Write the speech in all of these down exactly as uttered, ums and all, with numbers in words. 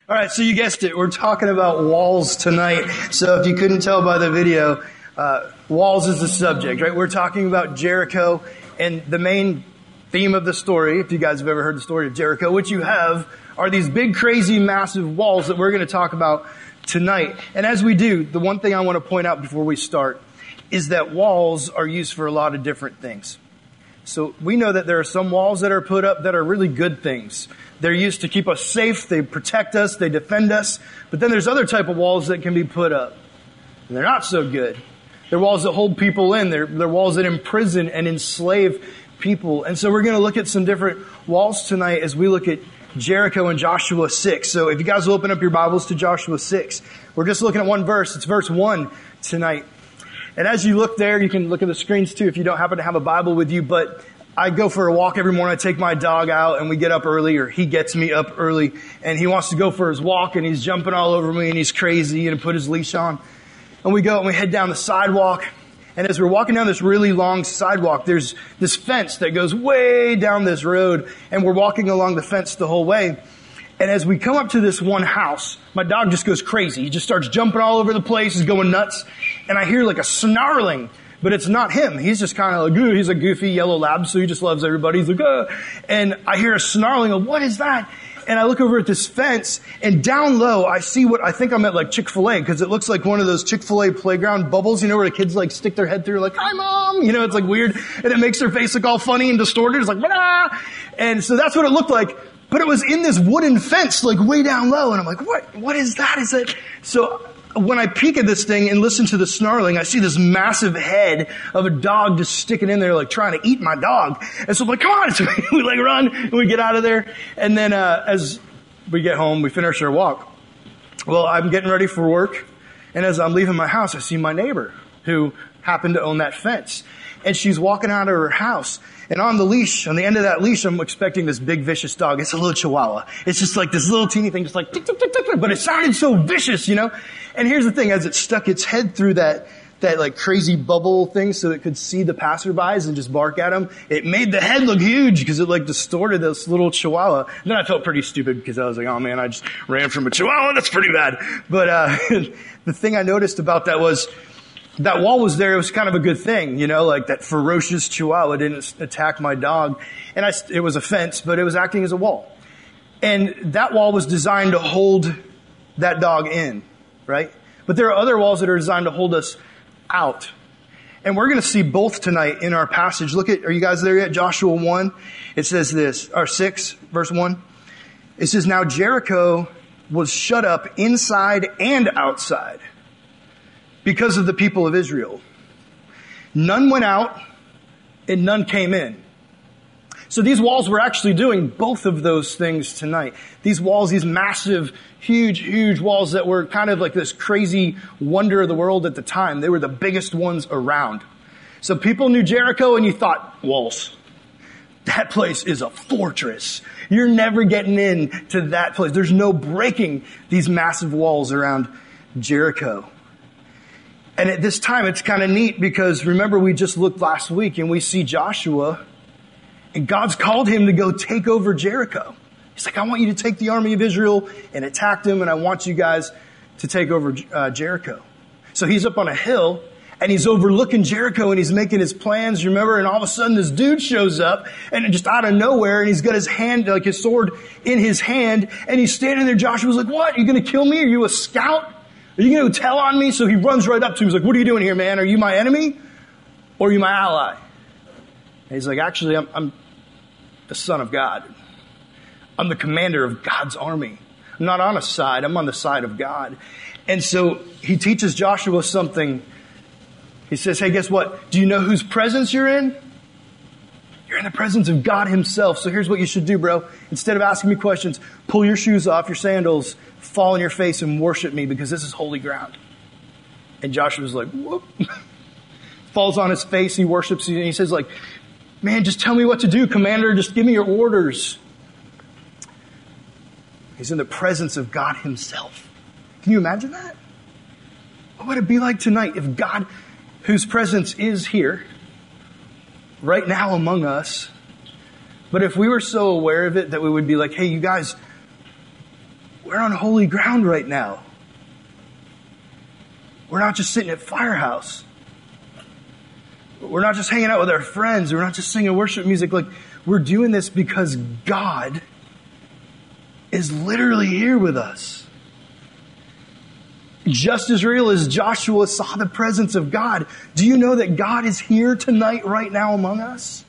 All right, so you guessed it. We're talking about walls tonight. So if you couldn't tell by the video, uh, walls is the subject, right? We're talking about Jericho, and the main theme of the story, if you guys have ever heard the story of Jericho, which you have, are these big, crazy, massive walls that we're going to talk about tonight. And as we do, the one thing I want to point out before we start is that walls are used for a lot of different things. So we know that there are some walls that are put up that are really good things. They're used to keep us safe, they protect us, they defend us. But then there's other type of walls that can be put up, and they're not so good. They're walls that hold people in. They're, they're walls that imprison and enslave people. And so we're going to look at some different walls tonight as we look at Jericho and Joshua six. So if you guys will open up your Bibles to Joshua six, we're just looking at one verse. It's verse one tonight. And as you look there, you can look at the screens too if you don't happen to have a Bible with you. But I go for a walk every morning. I take my dog out and we get up early, or he gets me up early, and he wants to go for his walk and he's jumping all over me and he's crazy and put his leash on. And we go and we head down the sidewalk. And as we're walking down this really long sidewalk, there's this fence that goes way down this road, and we're walking along the fence the whole way. And as we come up to this one house, my dog just goes crazy. He just starts jumping all over the place. He's going nuts. And I hear like a snarling, but it's not him. He's just kind of like, ooh, he's a goofy yellow lab, so he just loves everybody. He's like, uh. And I hear a snarling of, what is that? And I look over at this fence, and down low, I see what I think I'm at like Chick-fil-A, because it looks like one of those Chick-fil-A playground bubbles, you know, where the kids like stick their head through, like, hi mom, you know, it's like weird, and it makes their face look all funny and distorted. It's like, blah. And so that's what it looked like. But it was in this wooden fence, like way down low, and I'm like, what, what is that? Is it? So when I peek at this thing and listen to the snarling, I see this massive head of a dog just sticking in there, like trying to eat my dog. And so I'm like, come on. So we like run and we get out of there. And then, uh, as we get home, we finish our walk. Well, I'm getting ready for work. And as I'm leaving my house, I see my neighbor who happened to own that fence. And she's walking out of her house. And on the leash, on the end of that leash, I'm expecting this big vicious dog. It's a little chihuahua. It's just like this little teeny thing, just like tick, tick, tick, tick, but it sounded so vicious, you know? And here's the thing, as it stuck its head through that, that like crazy bubble thing so it could see the passerbys and just bark at them, it made the head look huge because it like distorted this little chihuahua. And then I felt pretty stupid because I was like, oh man, I just ran from a chihuahua. That's pretty bad. But, uh, the thing I noticed about that was, that wall was there. It was kind of a good thing, you know, like that ferocious chihuahua didn't attack my dog. And I, it was a fence, but it was acting as a wall. And that wall was designed to hold that dog in, right? But there are other walls that are designed to hold us out. And we're going to see both tonight in our passage. Look at, are you guys there yet? Joshua one. It says this, or six, verse one. It says, now Jericho was shut up inside and outside because of the people of Israel. None went out and none came in. So these walls were actually doing both of those things tonight. These walls, these massive, huge, huge walls that were kind of like this crazy wonder of the world at the time. They were the biggest ones around. So people knew Jericho and you thought, walls. That place is a fortress. You're never getting in to that place. There's no breaking these massive walls around Jericho. And at this time, it's kind of neat because remember we just looked last week and we see Joshua and God's called him to go take over Jericho. He's like, I want you to take the army of Israel and attack them, and I want you guys to take over uh, Jericho. So he's up on a hill and he's overlooking Jericho and he's making his plans, remember? And all of a sudden this dude shows up and just out of nowhere, and he's got his hand, like his sword in his hand, and he's standing there. Joshua's like, what? Are you going to kill me? Are you a scout? Are you going to tell on me? So he runs right up to him. He's like, what are you doing here, man? Are you my enemy or are you my ally? And he's like, actually, I'm, I'm the son of God. I'm the commander of God's army. I'm not on a side. I'm on the side of God. And so he teaches Joshua something. He says, hey, guess what? Do you know whose presence you're in? You're in the presence of God himself. So here's what you should do, bro. Instead of asking me questions, pull your shoes off, your sandals, fall on your face and worship me because this is holy ground. And Joshua's like, whoop. Falls on his face, he worships, and he says like, man, just tell me what to do, commander. Just give me your orders. He's in the presence of God himself. Can you imagine that? What would it be like tonight if God, whose presence is here, right now among us, but if we were so aware of it that we would be like, hey, you guys, we're on holy ground right now. We're not just sitting at Firehouse. We're not just hanging out with our friends. We're not just singing worship music. Like, we're doing this because God is literally here with us. Just as real as Joshua saw the presence of God, do you know that God is here tonight, right now among us?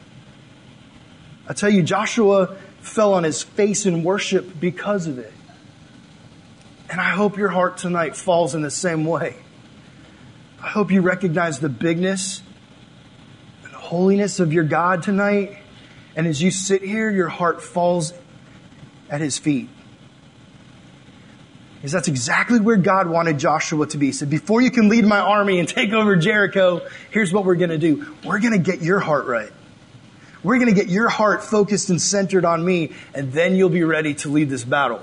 I tell you, Joshua fell on his face in worship because of it. And I hope your heart tonight falls in the same way. I hope you recognize the bigness and the holiness of your God tonight. And as you sit here, your heart falls at his feet. Because that's exactly where God wanted Joshua to be. He said, before you can lead my army and take over Jericho, here's what we're going to do. We're going to get your heart right. We're going to get your heart focused and centered on me, and then you'll be ready to lead this battle.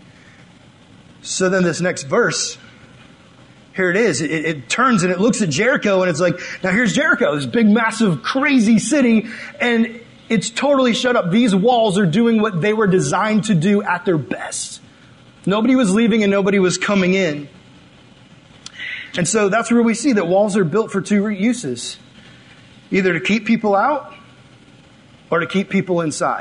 So then this next verse, here it is. It, it turns and it looks at Jericho, and it's like, now here's Jericho, this big, massive, crazy city, and it's totally shut up. These walls are doing what they were designed to do at their best. Nobody was leaving and nobody was coming in. And so that's where we see that walls are built for two uses. Either to keep people out or to keep people inside.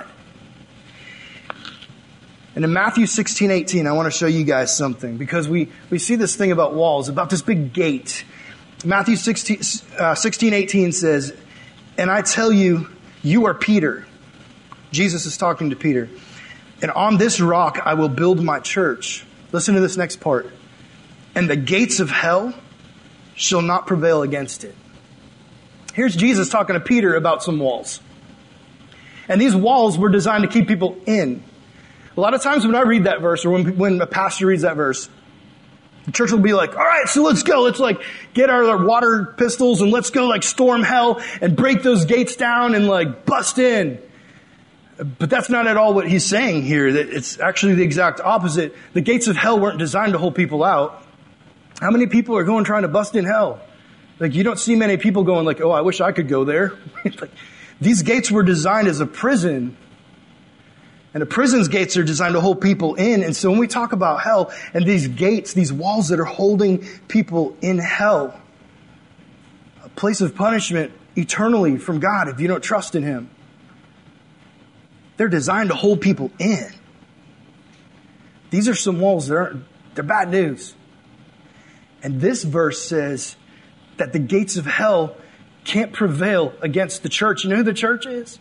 And in Matthew sixteen eighteen, I want to show you guys something, because we, we see this thing about walls, about this big gate. Matthew sixteen eighteen says, and I tell you, you are Peter. Jesus is talking to Peter. And on this rock I will build my church. Listen to this next part. And the gates of hell shall not prevail against it. Here's Jesus talking to Peter about some walls. And these walls were designed to keep people in. A lot of times when I read that verse, or when, when a pastor reads that verse, the church will be like, all right, so let's go. Let's like get our, our water pistols and let's go like storm hell and break those gates down and like bust in. But that's not at all what he's saying here. That it's actually the exact opposite. The gates of hell weren't designed to hold people out. How many people are going trying to bust in hell? Like, you don't see many people going like, oh, I wish I could go there. Like, these gates were designed as a prison. And a prison's gates are designed to hold people in. And so when we talk about hell and these gates, these walls that are holding people in hell, a place of punishment eternally from God if you don't trust in him, they're designed to hold people in. These are some walls that aren't, they're bad news. And this verse says that the gates of hell can't prevail against the church. You know who the church is?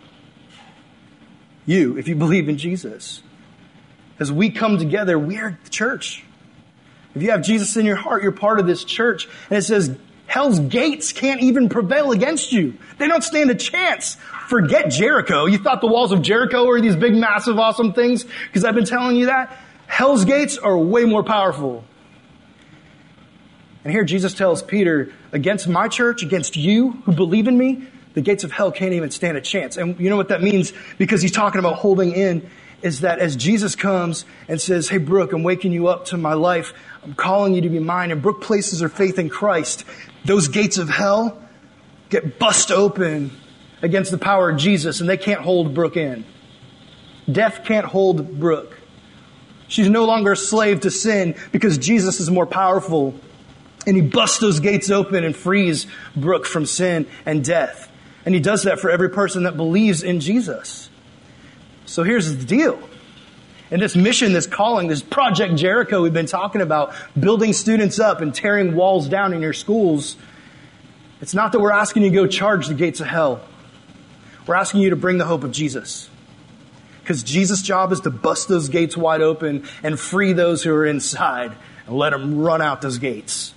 You, if you believe in Jesus. As we come together, we are the church. If you have Jesus in your heart, you're part of this church. And it says, hell's gates can't even prevail against you. They don't stand a chance. Forget Jericho. You thought the walls of Jericho were these big, massive, awesome things? Because I've been telling you that. Hell's gates are way more powerful. And here Jesus tells Peter, against my church, against you who believe in me, the gates of hell can't even stand a chance. And you know what that means? Because he's talking about holding in, is that as Jesus comes and says, hey, Brooke, I'm waking you up to my life. I'm calling you to be mine. And Brooke places her faith in Christ. Those gates of hell get bust open against the power of Jesus, and they can't hold Brooke in. Death can't hold Brooke. She's no longer a slave to sin because Jesus is more powerful. And he busts those gates open and frees Brooke from sin and death. And he does that for every person that believes in Jesus. So here's the deal. And this mission, this calling, this Project Jericho we've been talking about, building students up and tearing walls down in your schools, it's not that we're asking you to go charge the gates of hell. We're asking you to bring the hope of Jesus. Because Jesus' job is to bust those gates wide open and free those who are inside and let them run out those gates.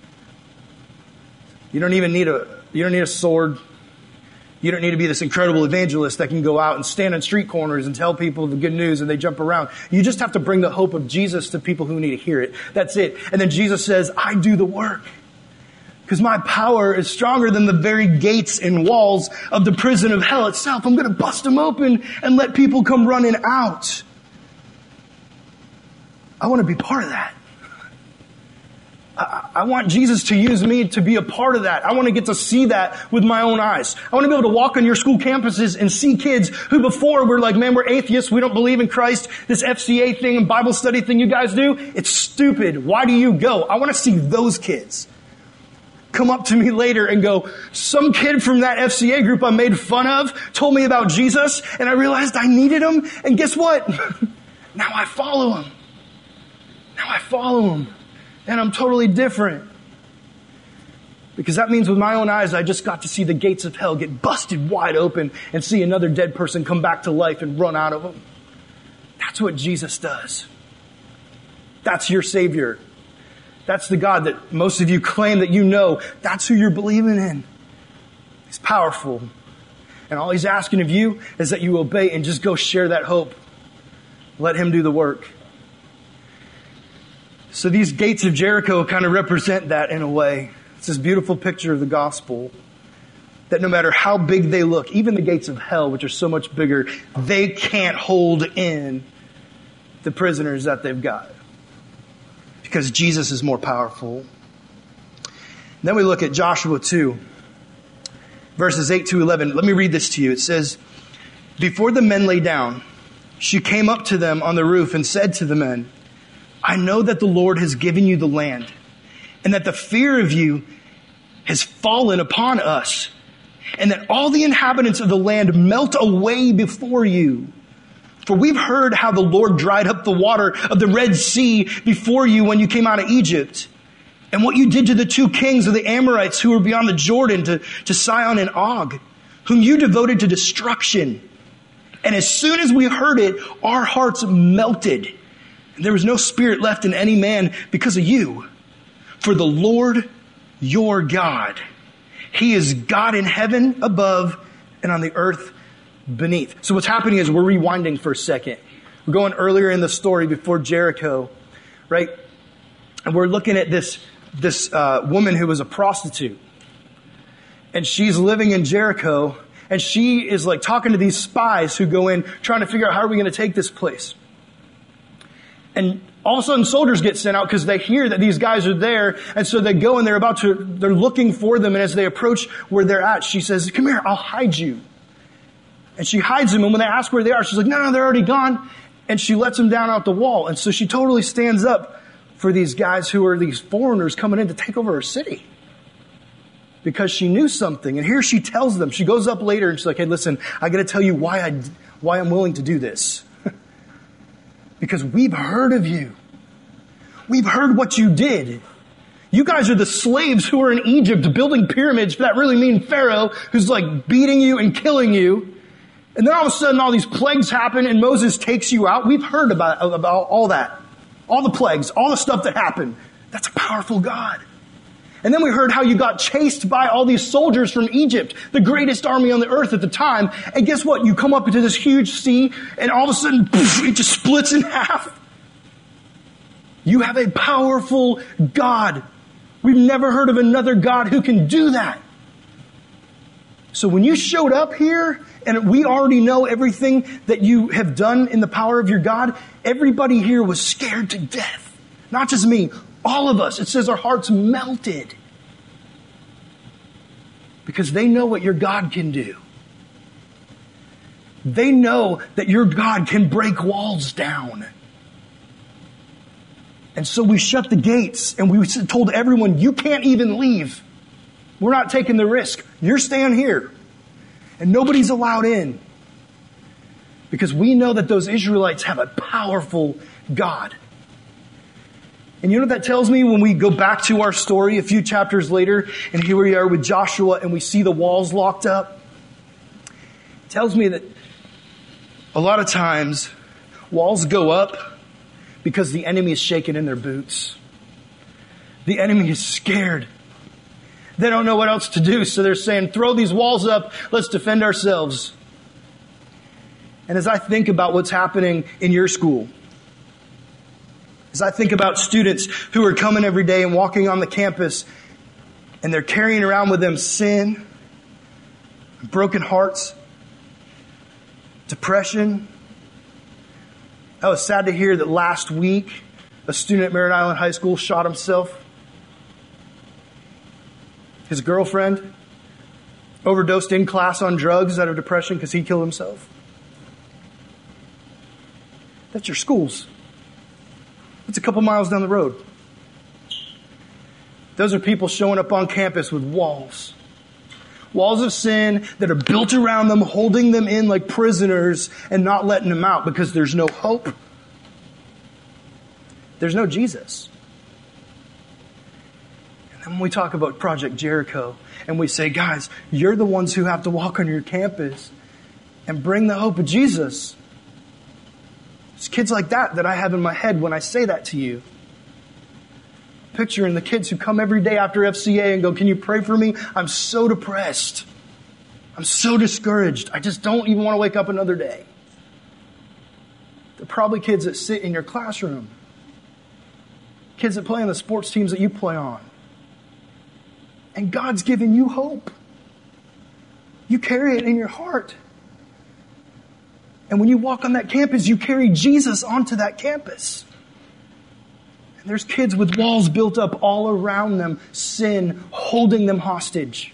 You don't even need a, you don't need a sword. You don't need to be this incredible evangelist that can go out and stand on street corners and tell people the good news and they jump around. You just have to bring the hope of Jesus to people who need to hear it. That's it. And then Jesus says, I do the work. Because my power is stronger than the very gates and walls of the prison of hell itself. I'm going to bust them open and let people come running out. I want to be part of that. I, I want Jesus to use me to be a part of that. I want to get to see that with my own eyes. I want to be able to walk on your school campuses and see kids who before were like, man, we're atheists. We don't believe in Christ. This F C A thing and Bible study thing you guys do, it's stupid. Why do you go? I want to see those kids come up to me later and go, some kid from that F C A group I made fun of told me about Jesus and I realized I needed him. And guess what? Now I follow him. Now I follow him. And I'm totally different. Because that means with my own eyes, I just got to see the gates of hell get busted wide open and see another dead person come back to life and run out of them. That's what Jesus does. That's your Savior. That's the God that most of you claim that you know. That's who you're believing in. He's powerful. And all he's asking of you is that you obey and just go share that hope. Let him do the work. So these gates of Jericho kind of represent that in a way. It's this beautiful picture of the gospel that no matter how big they look, even the gates of hell, which are so much bigger, they can't hold in the prisoners that they've got. Because Jesus is more powerful. And then we look at Joshua two, verses eight to eleven. Let me read this to you. It says, before the men lay down, she came up to them on the roof and said to the men, I know that the Lord has given you the land, and that the fear of you has fallen upon us, and that all the inhabitants of the land melt away before you. For we've heard how the Lord dried up the water of the Red Sea before you when you came out of Egypt, and what you did to the two kings of the Amorites who were beyond the Jordan, to, to Sihon and Og, whom you devoted to destruction. And as soon as we heard it, our hearts melted. There was no spirit left in any man because of you. For the Lord your God, he is God in heaven above and on the earth beneath. So what's happening is we're rewinding for a second. We're going earlier in the story before Jericho, right? And we're looking at this, this uh, woman who was a prostitute. And she's living in Jericho. And she is like talking to these spies who go in trying to figure out how are we going to take this place. And all of a sudden soldiers get sent out because they hear that these guys are there. And so they go and they're about to, they're looking for them. And as they approach where they're at, she says, come here, I'll hide you. And she hides them. And when they ask where they are, she's like, no, no, they're already gone. And she lets them down out the wall. And so she totally stands up for these guys who are these foreigners coming in to take over her city. Because she knew something. And here she tells them, she goes up later and she's like, hey, listen, I got to tell you why I, why I'm willing to do this. Because we've heard of you. We've heard what you did. You guys are the slaves who are in Egypt building pyramids for that really mean Pharaoh who's like beating you and killing you. And then all of a sudden all these plagues happen and Moses takes you out. We've heard about, about all that. All the plagues, all the stuff that happened. That's a powerful God. And then we heard how you got chased by all these soldiers from Egypt, the greatest army on the earth at the time. And guess what? You come up into this huge sea and all of a sudden poof, it just splits in half. You have a powerful God. We've never heard of another God who can do that. So when you showed up here and we already know everything that you have done in the power of your God, everybody here was scared to death. Not just me. All of us. It says our hearts melted. Because they know what your God can do. They know that your God can break walls down. And so we shut the gates and we told everyone, you can't even leave. We're not taking the risk. You're staying here. And nobody's allowed in. Because we know that those Israelites have a powerful God. And you know what that tells me when we go back to our story a few chapters later, and here we are with Joshua and we see the walls locked up? It tells me that a lot of times walls go up because the enemy is shaking in their boots. The enemy is scared. They don't know what else to do, so they're saying, throw these walls up, let's defend ourselves. And as I think about what's happening in your school, as I think about students who are coming every day and walking on the campus and they're carrying around with them sin, broken hearts, depression. I was sad to hear that last week a student at Merritt Island High School shot himself. His girlfriend overdosed in class on drugs out of depression because he killed himself. That's your schools. It's a couple miles down the road. Those are people showing up on campus with walls. Walls of sin that are built around them, holding them in like prisoners and not letting them out because there's no hope. There's no Jesus. And then when we talk about Project Jericho and we say, guys, you're the ones who have to walk on your campus and bring the hope of Jesus. It's kids like that that I have in my head when I say that to you. Picturing the kids who come every day after F C A and go, can you pray for me? I'm so depressed. I'm so discouraged. I just don't even want to wake up another day. They're probably kids that sit in your classroom. Kids that play on the sports teams that you play on. And God's given you hope. You carry it in your heart. And when you walk on that campus, you carry Jesus onto that campus. And there's kids with walls built up all around them, sin holding them hostage.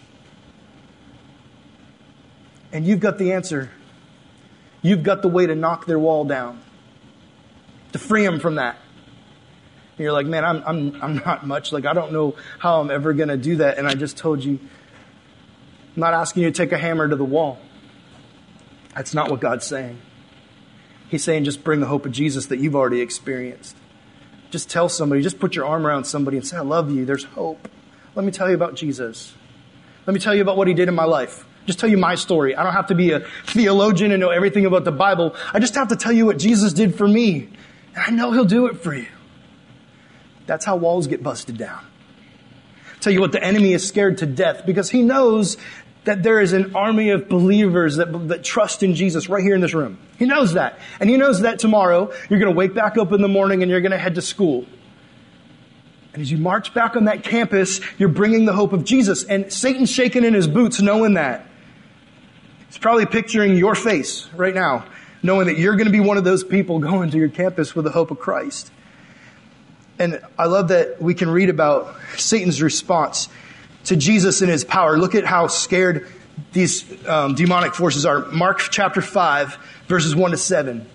And you've got the answer. You've got the way to knock their wall down, to free them from that. And you're like, man, I'm I'm I'm not much. Like, I don't know how I'm ever going to do that. And I just told you, I'm not asking you to take a hammer to the wall. That's not what God's saying. He's saying just bring the hope of Jesus that you've already experienced. Just tell somebody, just put your arm around somebody and say, I love you. There's hope. Let me tell you about Jesus. Let me tell you about what he did in my life. Just tell you my story. I don't have to be a theologian and know everything about the Bible. I just have to tell you what Jesus did for me. And I know he'll do it for you. That's how walls get busted down. Tell you what, the enemy is scared to death because he knows that there is an army of believers that, that trust in Jesus right here in this room. He knows that. And he knows that tomorrow you're going to wake back up in the morning and you're going to head to school. And as you march back on that campus, you're bringing the hope of Jesus. And Satan's shaking in his boots knowing that. He's probably picturing your face right now, knowing that you're going to be one of those people going to your campus with the hope of Christ. And I love that we can read about Satan's response to Jesus and his power. Look at how scared these um, demonic forces are. Mark chapter five, verses one to seven.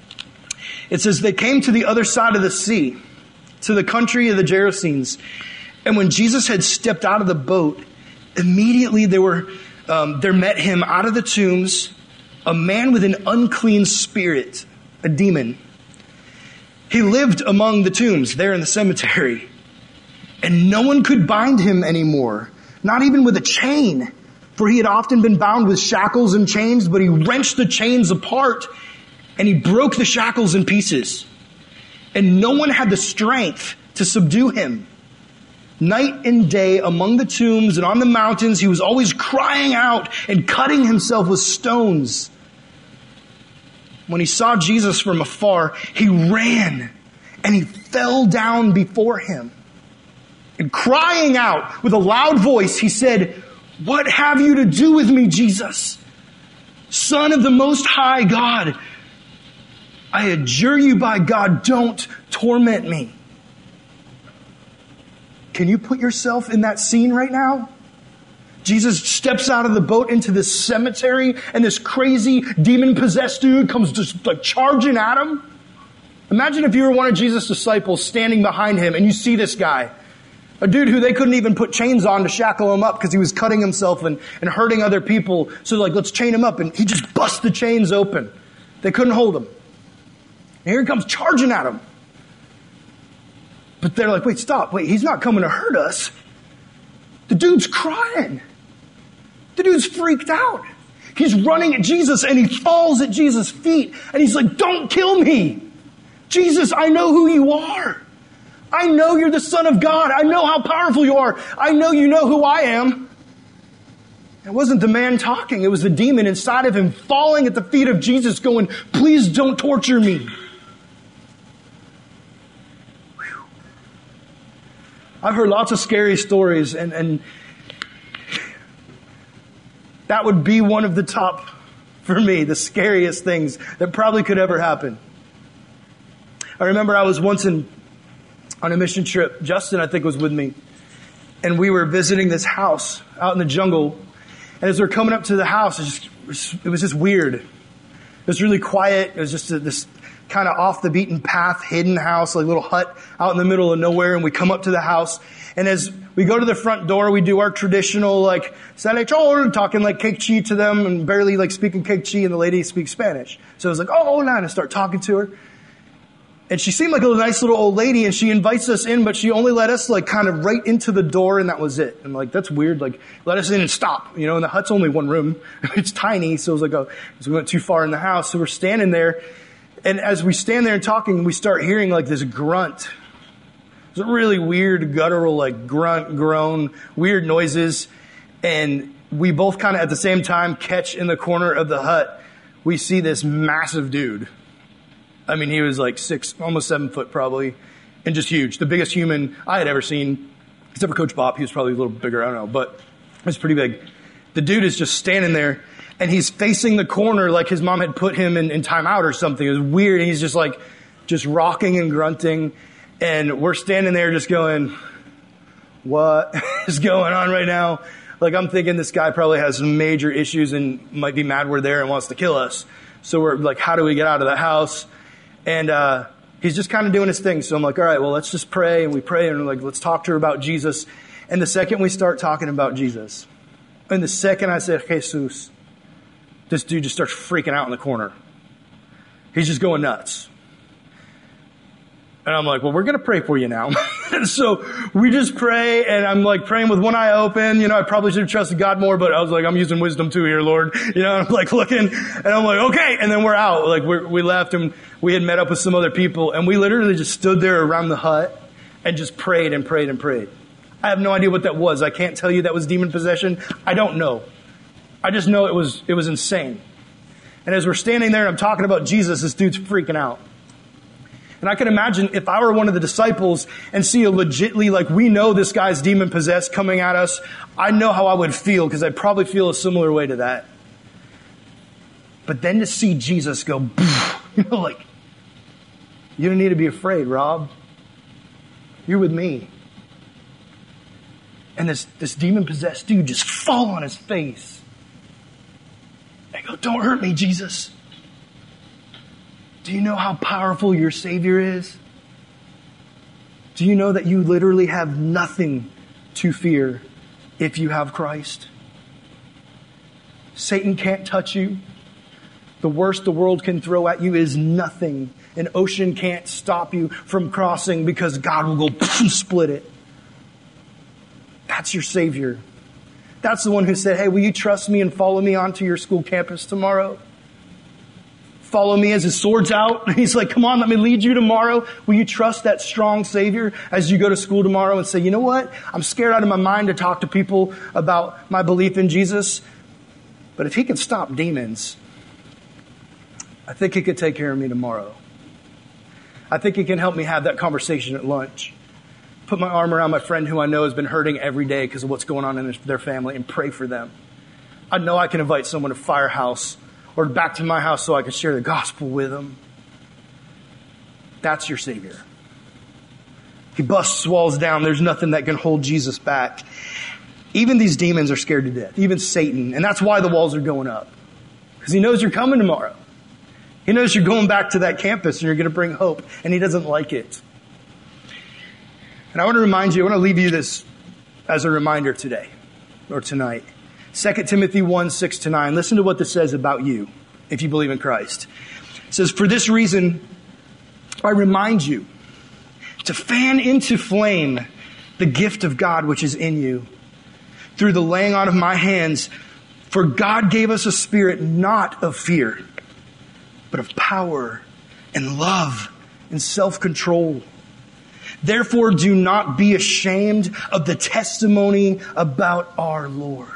It says, they came to the other side of the sea, to the country of the Gerasenes. And when Jesus had stepped out of the boat, immediately there were um, there met him out of the tombs a man with an unclean spirit, a demon. He lived among the tombs there in the cemetery. And no one could bind him anymore, not even with a chain. For he had often been bound with shackles and chains, but he wrenched the chains apart and he broke the shackles in pieces. And no one had the strength to subdue him. Night and day among the tombs and on the mountains, he was always crying out and cutting himself with stones. When he saw Jesus from afar, he ran and he fell down before him. And crying out with a loud voice, he said, what have you to do with me, Jesus, Son of the Most High God? I adjure you by God, don't torment me. Can you put yourself in that scene right now? Jesus steps out of the boat into this cemetery and this crazy demon-possessed dude comes just like charging at him. Imagine if you were one of Jesus' disciples standing behind him and you see this guy. A dude who they couldn't even put chains on to shackle him up because he was cutting himself and, and hurting other people. So like, let's chain him up. And he just busts the chains open. They couldn't hold him. And here he comes charging at him. But they're like, wait, stop. Wait, he's not coming to hurt us. The dude's crying. The dude's freaked out. He's running at Jesus and he falls at Jesus' feet. And he's like, don't kill me. Jesus, I know who you are. I know you're the Son of God. I know how powerful you are. I know you know who I am. It wasn't the man talking. It was the demon inside of him falling at the feet of Jesus going, please don't torture me. Whew. I've heard lots of scary stories and, and that would be one of the top for me, the scariest things that probably could ever happen. I remember I was once in on a mission trip. Justin, I think, was with me. And we were visiting this house out in the jungle. And as we were coming up to the house, it, just, it was just weird. It was really quiet. It was just a, this kind of off the beaten path, hidden house, like a little hut out in the middle of nowhere. And we come up to the house. And as we go to the front door, we do our traditional, like, Salechor, talking like Kekchi to them and barely like speaking Kekchi, and the lady speaks Spanish. So I was like, oh, hola, and I start talking to her. And she seemed like a nice little old lady, and she invites us in, but she only let us like kind of right into the door, and that was it. And like, that's weird. Like, let us in and stop. You know, and the hut's only one room. It's tiny. So it was like, oh, so we went too far in the house. So we're standing there. And as we stand there and talking, we start hearing like this grunt. It's a really weird, guttural, like grunt, groan, weird noises. And we both kind of at the same time catch in the corner of the hut, we see this massive dude. I mean, he was like six, almost seven foot probably, and just huge. The biggest human I had ever seen, except for Coach Bob. He was probably a little bigger, I don't know, but it was pretty big. The dude is just standing there, and he's facing the corner like his mom had put him in, in timeout or something. It was weird. And he's just like, just rocking and grunting, and we're standing there just going, what is going on right now? Like, I'm thinking this guy probably has some major issues and might be mad we're there and wants to kill us. So we're like, how do we get out of the house? And uh he's just kind of doing his thing. So I'm like, all right, well, let's just pray. And we pray and we're like, let's talk to her about Jesus. And the second we start talking about Jesus, and the second I said, Jesus, this dude just starts freaking out in the corner. He's just going nuts. And I'm like, well, we're going to pray for you now. And so we just pray, and I'm like praying with one eye open. You know, I probably should have trusted God more, but I was like, I'm using wisdom too here, Lord. You know, I'm like looking, and I'm like, okay. And then we're out. Like we're, we left, and we had met up with some other people, and we literally just stood there around the hut and just prayed and prayed and prayed. I have no idea what that was. I can't tell you that was demon possession. I don't know. I just know it was, it was insane. And as we're standing there and I'm talking about Jesus, this dude's freaking out. And I can imagine if I were one of the disciples and see a legitly, like, we know this guy's demon possessed coming at us, I know how I would feel, because I'd probably feel a similar way to that. But then to see Jesus go, you know, like, you don't need to be afraid, Rob. You're with me. And this, this demon possessed dude just fall on his face. I go, don't hurt me, Jesus. Do you know how powerful your Savior is? Do you know that you literally have nothing to fear if you have Christ? Satan can't touch you. The worst the world can throw at you is nothing. An ocean can't stop you from crossing, because God will go split it. That's your Savior. That's the one who said, hey, will you trust me and follow me onto your school campus tomorrow? Follow me as his sword's out. He's like, come on, let me lead you tomorrow. Will you trust that strong Savior as you go to school tomorrow and say, you know what? I'm scared out of my mind to talk to people about my belief in Jesus. But if he can stop demons, I think he could take care of me tomorrow. I think he can help me have that conversation at lunch. Put my arm around my friend who I know has been hurting every day because of what's going on in their family, and pray for them. I know I can invite someone to Firehouse or back to my house so I can share the gospel with them. That's your Savior. He busts walls down. There's nothing that can hold Jesus back. Even these demons are scared to death. Even Satan. And that's why the walls are going up. Because he knows you're coming tomorrow. He knows you're going back to that campus and you're going to bring hope. And he doesn't like it. And I want to remind you, I want to leave you this as a reminder today or tonight. Second Timothy one, six to nine. Listen to what this says about you if you believe in Christ. It says, for this reason, I remind you to fan into flame the gift of God which is in you through the laying on of my hands. For God gave us a spirit not of fear, but of power and love and self-control. Therefore, do not be ashamed of the testimony about our Lord.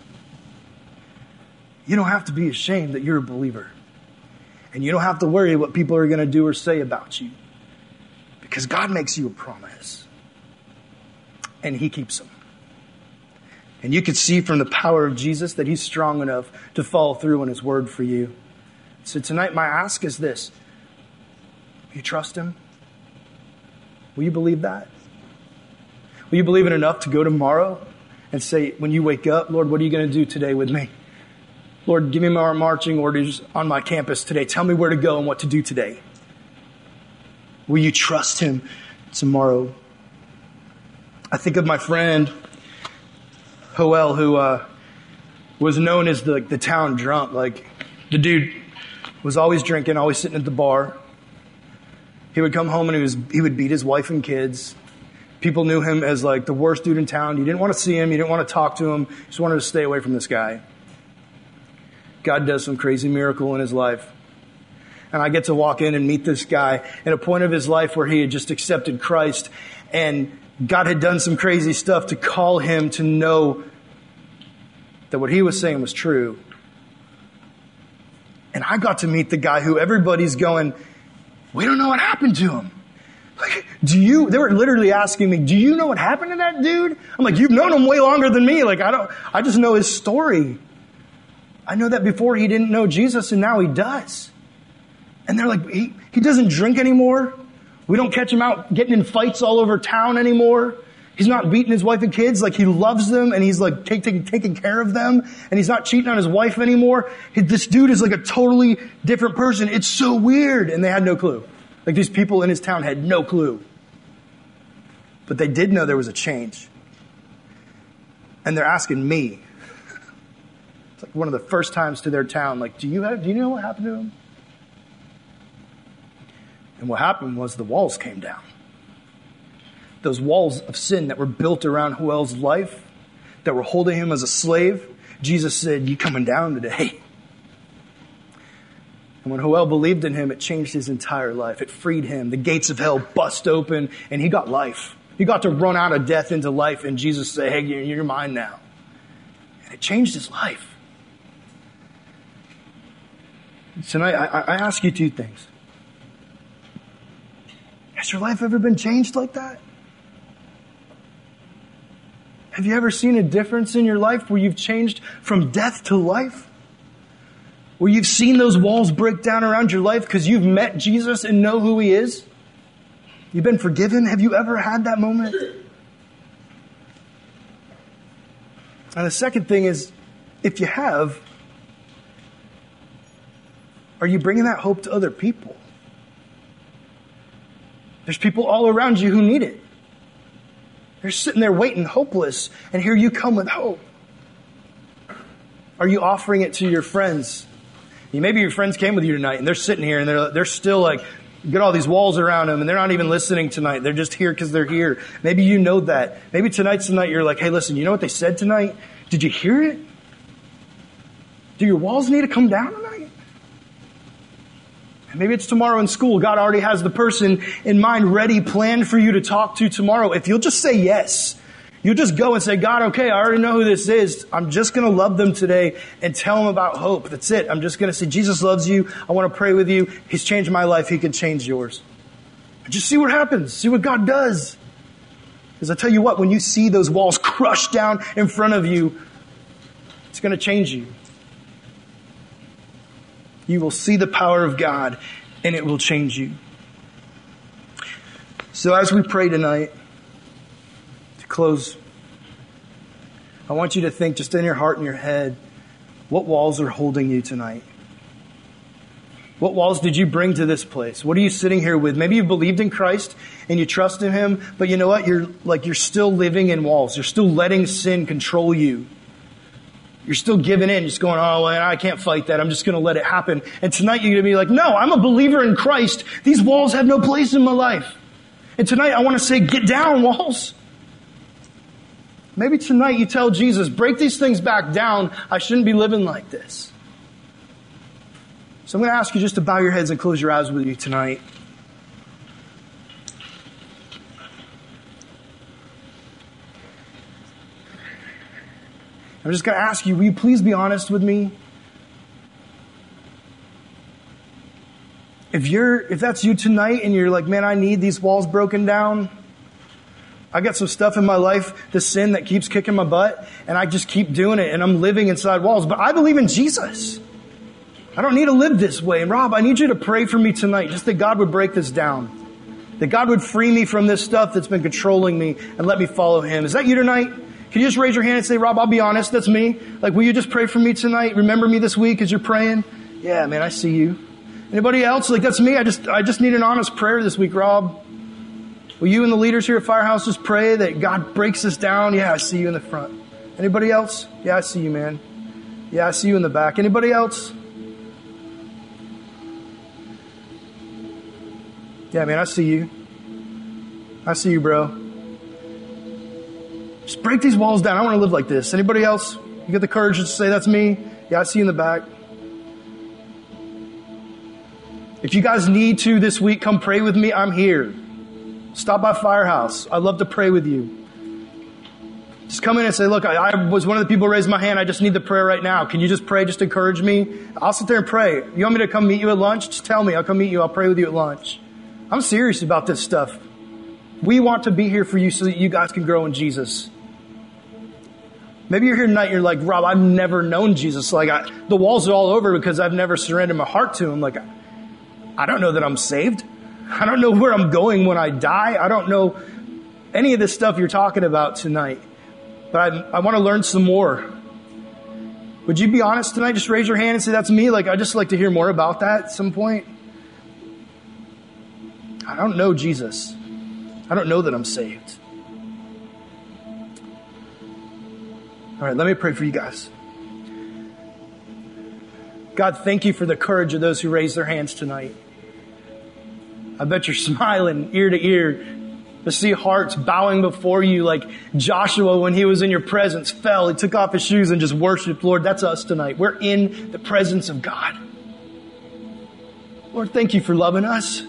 You don't have to be ashamed that you're a believer. And you don't have to worry what people are going to do or say about you. Because God makes you a promise. And he keeps them. And you can see from the power of Jesus that he's strong enough to follow through on his word for you. So tonight my ask is this. Will you trust him? Will you believe that? Will you believe it enough to go tomorrow and say, when you wake up, Lord, what are you going to do today with me? Lord, give me my marching orders on my campus today. Tell me where to go and what to do today. Will you trust him tomorrow? I think of my friend, Joel, who uh, was known as the, the town drunk. Like, the dude was always drinking, always sitting at the bar. He would come home and he was he would beat his wife and kids. People knew him as like the worst dude in town. You didn't want to see him. You didn't want to talk to him. You just wanted to stay away from this guy. God does some crazy miracle in his life. And I get to walk in and meet this guy at a point of his life where he had just accepted Christ. And God had done some crazy stuff to call him to know that what he was saying was true. And I got to meet the guy who everybody's going, we don't know what happened to him. Like, do you, they were literally asking me, do you know what happened to that dude? I'm like, you've known him way longer than me. Like, I don't, I just know his story. I know that before he didn't know Jesus and now he does. And they're like, he, he doesn't drink anymore. We don't catch him out getting in fights all over town anymore. He's not beating his wife and kids. Like, he loves them and he's like take, take, taking care of them. And he's not cheating on his wife anymore. He, this dude is like a totally different person. It's so weird. And they had no clue. Like, these people in his town had no clue. But they did know there was a change. And they're asking me. It's like one of the first times to their town. Like, do you have, do you know what happened to him? And what happened was the walls came down. Those walls of sin that were built around Joel's life, that were holding him as a slave, Jesus said, you coming down today. And when Joel believed in him, it changed his entire life. It freed him. The gates of hell bust open and he got life. He got to run out of death into life and Jesus said, hey, you're mine now. And it changed his life. Tonight, I, I ask you two things. Has your life ever been changed like that? Have you ever seen a difference in your life where you've changed from death to life? Where you've seen those walls break down around your life because you've met Jesus and know who he is? You've been forgiven? Have you ever had that moment? And the second thing is, if you have, are you bringing that hope to other people? There's people all around you who need it. They're sitting there waiting, hopeless, and here you come with hope. Are you offering it to your friends? Maybe your friends came with you tonight and they're sitting here and they're they're still like, get all these walls around them and they're not even listening tonight. They're just here because they're here. Maybe you know that. Maybe tonight's the night you're like, hey, listen, you know what they said tonight? Did you hear it? Do your walls need to come down tonight? Maybe it's tomorrow in school. God already has the person in mind ready, planned for you to talk to tomorrow. If you'll just say yes, you'll just go and say, God, okay, I already know who this is. I'm just going to love them today and tell them about hope. That's it. I'm just going to say, Jesus loves you. I want to pray with you. He's changed my life. He can change yours. Just see what happens. See what God does. Because I tell you what, when you see those walls crushed down in front of you, it's going to change you. You will see the power of God and it will change you. So as we pray tonight, to close, I want you to think just in your heart and your head, what walls are holding you tonight? What walls did you bring to this place? What are you sitting here with? Maybe you believed in Christ and you trust in him, but you know what? You're like, you're still living in walls. You're still letting sin control you. You're still giving in, just going, oh, well, I can't fight that. I'm just going to let it happen. And tonight you're going to be like, no, I'm a believer in Christ. These walls have no place in my life. And tonight I want to say, get down, walls. Maybe tonight you tell Jesus, break these things back down. I shouldn't be living like this. So I'm going to ask you just to bow your heads and close your eyes with me tonight. I'm just going to ask you, will you please be honest with me? If you're, if that's you tonight and you're like, man, I need these walls broken down. I got some stuff in my life, the sin that keeps kicking my butt, and I just keep doing it, and I'm living inside walls. But I believe in Jesus. I don't need to live this way. And Rob, I need you to pray for me tonight, just that God would break this down. That God would free me from this stuff that's been controlling me and let me follow him. Is that you tonight? Can you just raise your hand and say, Rob, I'll be honest, that's me. Like, will you just pray for me tonight? Remember me this week as you're praying? Yeah, man, I see you. Anybody else? Like, that's me. I just, I just need an honest prayer this week, Rob. Will you and the leaders here at Firehouse just pray that God breaks this down? Yeah, I see you in the front. Anybody else? Yeah, I see you, man. Yeah, I see you in the back. Anybody else? Yeah, man, I see you. I see you, bro. Just break these walls down. I want to live like this. Anybody else? You got the courage to say, that's me? Yeah, I see you in the back. If you guys need to this week, come pray with me. I'm here. Stop by Firehouse. I'd love to pray with you. Just come in and say, look, I, I was one of the people who raised my hand. I just need the prayer right now. Can you just pray? Just encourage me. I'll sit there and pray. You want me to come meet you at lunch? Just tell me. I'll come meet you. I'll pray with you at lunch. I'm serious about this stuff. We want to be here for you so that you guys can grow in Jesus. Maybe you're here tonight and you're like, Rob, I've never known Jesus. Like, I, the walls are all over because I've never surrendered my heart to him. Like, I don't know that I'm saved. I don't know where I'm going when I die. I don't know any of this stuff you're talking about tonight. But I, I want to learn some more. Would you be honest tonight? Just raise your hand and say, that's me. Like, I'd just like to hear more about that at some point. I don't know Jesus. I don't know that I'm saved. All right, let me pray for you guys. God, thank you for the courage of those who raised their hands tonight. I bet you're smiling ear to ear to see hearts bowing before you like Joshua when he was in your presence fell. He took off his shoes and just worshiped. Lord, that's us tonight. We're in the presence of God. Lord, thank you for loving us.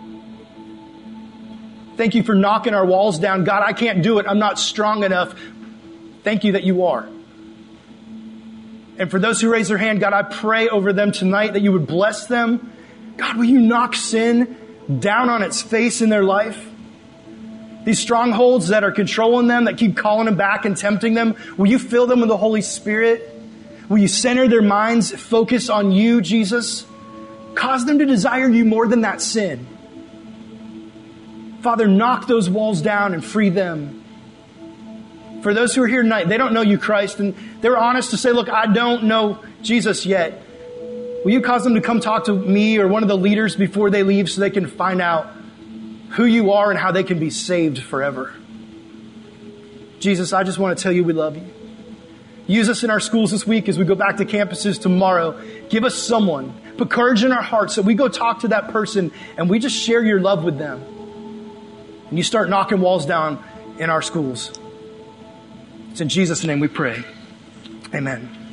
Thank you for knocking our walls down. God, I can't do it. I'm not strong enough. Thank you that you are. And for those who raise their hand, God, I pray over them tonight that you would bless them. God, will you knock sin down on its face in their life? These strongholds that are controlling them, that keep calling them back and tempting them, will you fill them with the Holy Spirit? Will you center their minds, focus on you, Jesus? Cause them to desire you more than that sin. Father, knock those walls down and free them. For those who are here tonight, they don't know you, Christ, and they're honest to say, look, I don't know Jesus yet. Will you cause them to come talk to me or one of the leaders before they leave so they can find out who you are and how they can be saved forever? Jesus, I just want to tell you we love you. Use us in our schools this week as we go back to campuses tomorrow. Give us someone. Put courage in our hearts so we go talk to that person and we just share your love with them. And you start knocking walls down in our schools. It's in Jesus' name we pray. Amen.